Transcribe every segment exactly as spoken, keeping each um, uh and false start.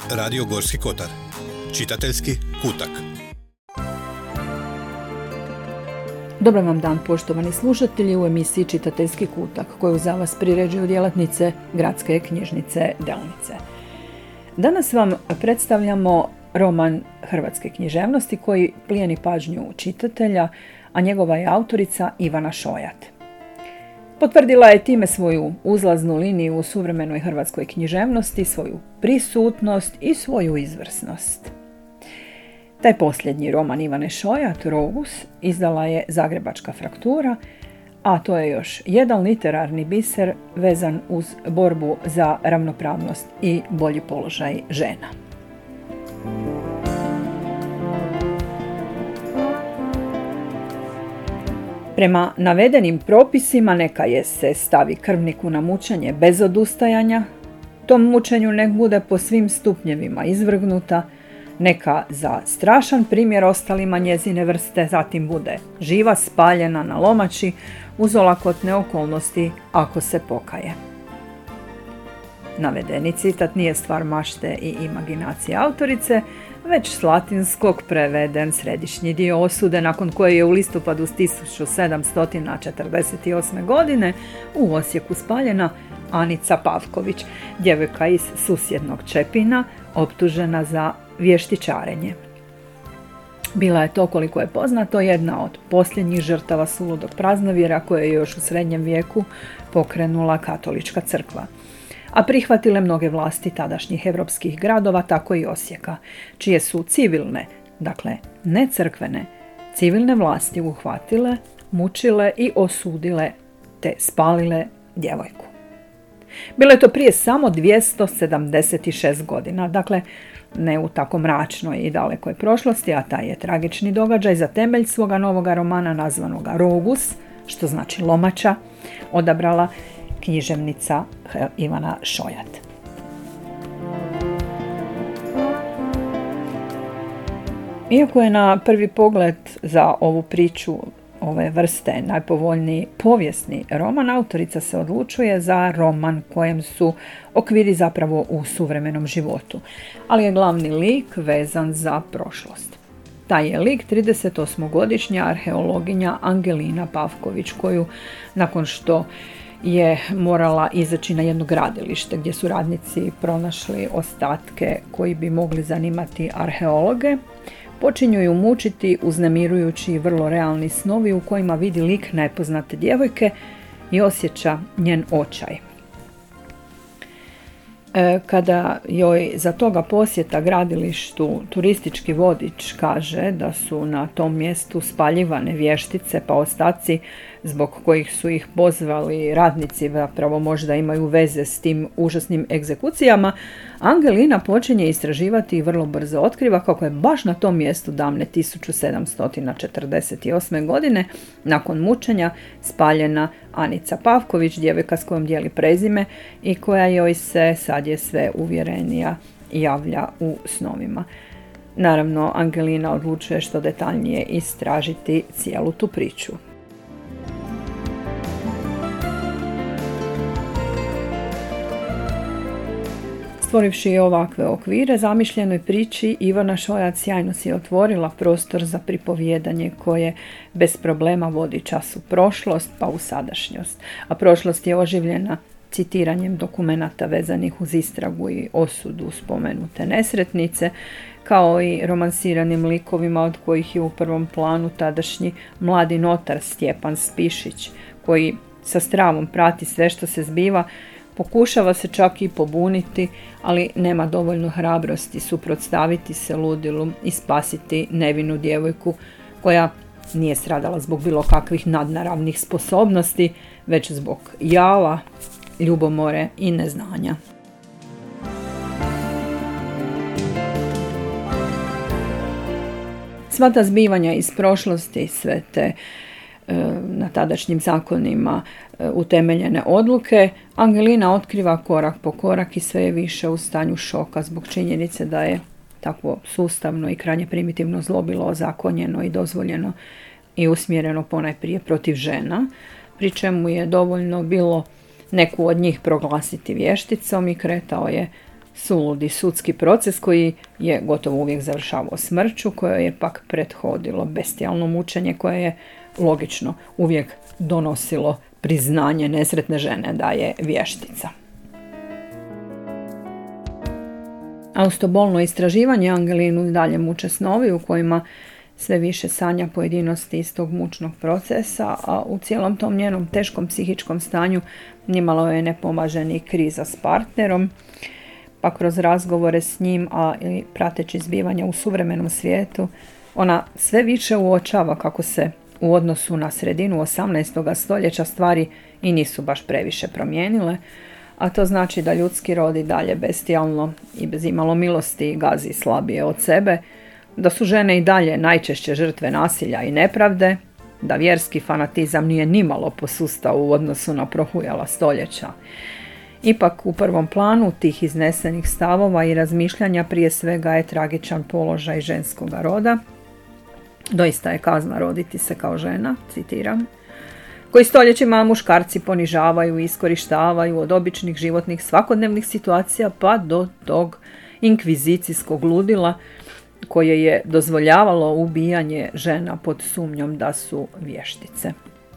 Radio Gorski Kotar. Čitateljski kutak. Dobar vam dan, poštovani slušatelji, u emisiji Čitateljski kutak, koju za vas priređuju djelatnice Gradske knjižnice Delnice. Danas vam predstavljamo roman hrvatske književnosti koji plijeni pažnju čitatelja, a njegova je autorica Ivana Šojat. Potvrdila je time svoju uzlaznu liniju u suvremenoj hrvatskoj književnosti, svoju prisutnost i svoju izvrsnost. Taj posljednji roman Ivane Šojat, Rogus, izdala je Zagrebačka fraktura, a to je još jedan literarni biser vezan uz borbu za ravnopravnost i bolji položaj žena. Prema navedenim propisima neka je se stavi krvniku na mučenje bez odustajanja, tom mučenju nek bude po svim stupnjevima izvrgnuta, neka za strašan primjer ostalima njezine vrste zatim bude živa spaljena na lomači uz olakotne okolnosti ako se pokaje. Navedeni citat nije stvar mašte i imaginacije autorice, već s latinskog preveden središnji dio osude, nakon koje je u listopadu tisuću sedamsto četrdeset osme. godine u Osijeku spaljena Anica Pavković, djevojka iz susjednog Čepina, optužena za vještičarenje. Bila je to, koliko je poznato, jedna od posljednjih žrtava suludog praznovjera koje je još u srednjem vijeku pokrenula katolička crkva, a prihvatile mnoge vlasti tadašnjih europskih gradova, tako i Osijeka, čije su civilne, dakle ne crkvene, civilne vlasti uhvatile, mučile i osudile te spalile djevojku. Bilo je to prije samo dvjesto sedamdeset šest godina, dakle ne u tako mračnoj i dalekoj prošlosti, a taj je tragični događaj za temelj svoga novoga romana nazvanoga Rogus, što znači lomača, odabrala književnica Ivana Šojat. Iako je na prvi pogled za ovu priču ove vrste najpovoljniji povijesni roman, autorica se odlučuje za roman kojem su okviri zapravo u suvremenom životu, ali je glavni lik vezan za prošlost. Taj je lik tridesetosmogodišnja arheologinja Angelina Pavković, koju nakon što je morala izaći na jedno gradilište gdje su radnici pronašli ostatke koji bi mogli zanimati arheologe, počinju ju mučiti uznemirujući vrlo realni snovi u kojima vidi lik nepoznate djevojke i osjeća njen očaj. Kada joj za toga posjeta gradilištu turistički vodič kaže da su na tom mjestu spaljivane vještice, pa ostaci zbog kojih su ih pozvali radnici zapravo možda imaju veze s tim užasnim egzekucijama, Angelina počinje istraživati i vrlo brzo otkriva kako je baš na tom mjestu davne tisuću sedamsto četrdeset osme. godine nakon mučenja spaljena Anica Pavković, djevojka s kojom dijeli prezime i koja joj se, sad je sve uvjerenija, javlja u snovima. Naravno, Angelina odlučuje što detaljnije istražiti cijelu tu priču. Stvorivši ovakve okvire zamišljenoj priči, Ivana Šojat sjajno si je otvorila prostor za pripovijedanje koje bez problema vodi čas u prošlost pa u sadašnjost, a prošlost je oživljena citiranjem dokumenata vezanih uz istragu i osudu spomenute nesretnice, kao i romansiranim likovima od kojih je u prvom planu tadašnji mladi notar Stjepan Spišić, koji sa stravom prati sve što se zbiva, pokušava se čak i pobuniti, ali nema dovoljno hrabrosti suprotstaviti se ludilu i spasiti nevinu djevojku koja nije stradala zbog bilo kakvih nadnaravnih sposobnosti, već zbog jala, ljubomore i neznanja. Sva ta zbivanja iz prošlosti, sve te na tadašnjim zakonima utemeljene odluke, Angelina otkriva korak po korak i sve je više u stanju šoka zbog činjenice da je takvo sustavno i krajnje primitivno zlo bilo ozakonjeno i dozvoljeno i usmjereno ponajprije protiv žena, pri čemu je dovoljno bilo neku od njih proglasiti vješticom i kretao je suludi sudski proces koji je gotovo uvijek završavao smrću, koje je pak prethodilo bestijalno mučenje koje je logično uvijek donosilo priznanje nesretne žene da je vještica. A uz to bolno istraživanje Angelinu dalje muče snovi u kojima sve više sanja pojedinosti iz tog mučnog procesa, a u cijelom tom njenom teškom psihičkom stanju nimalo je ne pomaže ni kriza s partnerom, pa kroz razgovore s njim, a i prateći zbivanja u suvremenom svijetu, ona sve više uočava kako se u odnosu na sredinu osamnaestog stoljeća stvari i nisu baš previše promijenile, a to znači da ljudski rod i dalje bestijalno i bez imalo milosti gazi slabije od sebe, da su žene i dalje najčešće žrtve nasilja i nepravde, da vjerski fanatizam nije nimalo posustao u odnosu na prohujala stoljeća. Ipak u prvom planu tih iznesenih stavova i razmišljanja prije svega je tragičan položaj ženskoga roda. Doista je kazna roditi se kao žena, citiram, koji stoljećima muškarci ponižavaju i iskorištavaju od običnih životnih svakodnevnih situacija pa do tog inkvizicijskog ludila koje je dozvoljavalo ubijanje žena pod sumnjom da su vještice.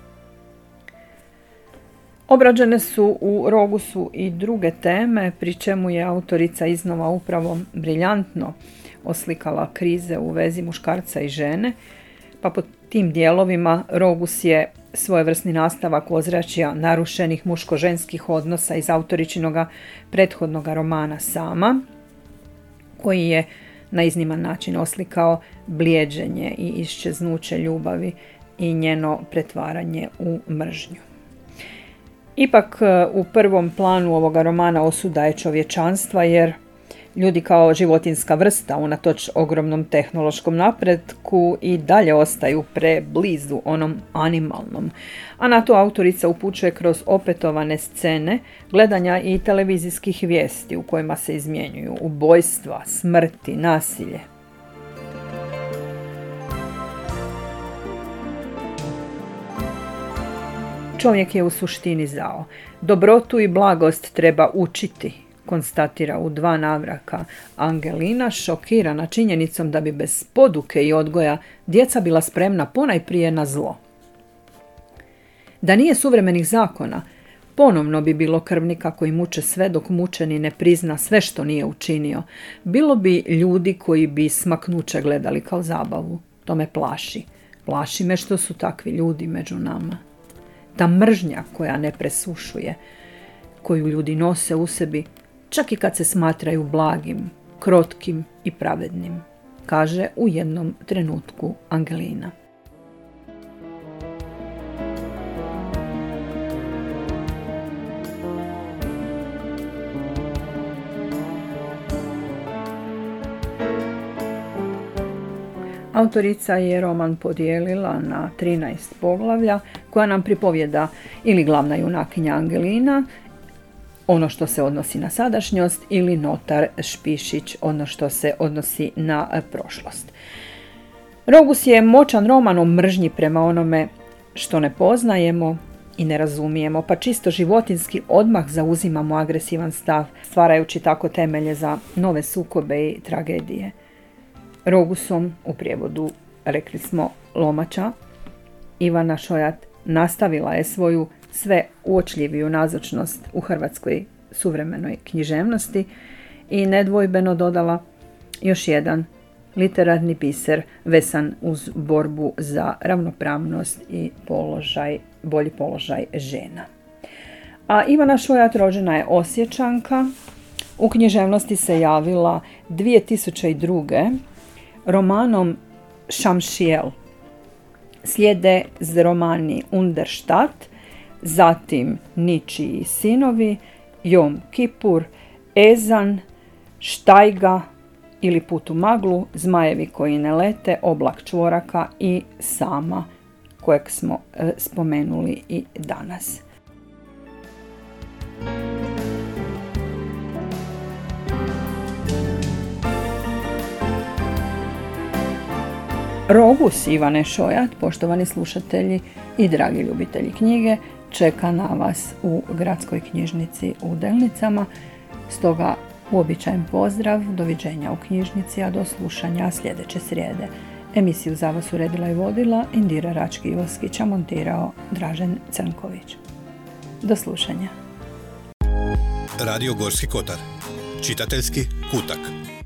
Obrađene su u Rogusu i druge teme, pri čemu je autorica iznova upravo briljantno oslikala krize u vezi muškarca i žene, pa po tim dijelovima Rogus je svojevrsni nastavak ozračja narušenih muško-ženskih odnosa iz autoričinoga prethodnog romana Sama, koji je na izniman način oslikao blijeđenje i iščeznuće ljubavi i njeno pretvaranje u mržnju. Ipak u prvom planu ovoga romana osuda je čovječanstva, jer ljudi kao životinjska vrsta unatoč ogromnom tehnološkom napretku i dalje ostaju preblizu onom animalnom. A na to autorica upućuje kroz opetovane scene gledanja i televizijskih vijesti u kojima se izmjenjuju ubojstva, smrti, nasilje. Čovjek je u suštini zao. Dobrotu i blagost treba učiti, konstatira u dva navraka Angelina, šokirana činjenicom da bi bez poduke i odgoja djeca bila spremna ponajprije na zlo. Da nije suvremenih zakona, ponovno bi bilo krvnika koji muče sve dok mučeni ne prizna sve što nije učinio. Bilo bi ljudi koji bi smaknuće gledali kao zabavu. To me plaši. Plaši me što su takvi ljudi među nama. Ta mržnja koja ne presušuje, koju ljudi nose u sebi, čak i kad se smatraju blagim, krotkim i pravednim, kaže u jednom trenutku Angelina. Autorica je roman podijelila na trinaest poglavlja koja nam pripovjeda ili glavna junakinja Angelina, ono što se odnosi na sadašnjost, ili notar Špišić, ono što se odnosi na prošlost. Rogus je moćan roman o mržnji prema onome što ne poznajemo i ne razumijemo, pa čisto životinski odmah zauzimamo agresivan stav, stvarajući tako temelje za nove sukobe i tragedije. Rogusom, u prijevodu rekli smo Lomača, Ivana Šojat nastavila je svoju sve uočljiviju nazočnost u hrvatskoj suvremenoj književnosti i nedvojbeno dodala još jedan literarni biser vesan uz borbu za ravnopravnost i položaj, bolji položaj žena. A Ivana Šojat rođena je Osječanka, u književnosti se javila dvije tisuće druge romanom Šamšijel. Slijede romani Underštat, zatim Ničiji sinovi, Jom Kipur, Ezan, Štajga ili Put u maglu, Zmajevi koji ne lete, Oblak čvoraka i Sama, kojeg smo e, spomenuli i danas. Rogus Ivane Šojat, poštovani slušatelji i dragi ljubitelji knjige, čeka na vas u Gradskoj knjižnici u Delnicama, stoga Uobičajen pozdrav, doviđenja u knjižnici, a do slušanja sljedeće srijede. Emisiju za vas uredila i vodila Indira Rački-Joskić, a montirao Dražen Crnković. Do slušanja. Radio Gorski kotar. Čitateljski kutak.